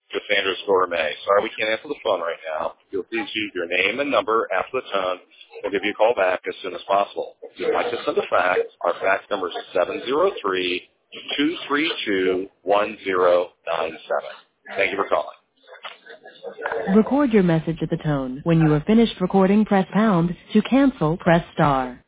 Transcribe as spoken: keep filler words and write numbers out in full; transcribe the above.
Cassandra Gourmet. Sorry we can't answer the phone right now. If you'll please use your name and number after the tone. We'll give you a call back as soon as possible. If you'd like to send a fax, our fax number is seven zero three, two three two, one zero nine seven. Thank you for calling. Record your message at the tone. When you are finished recording, press pound. To cancel, press star.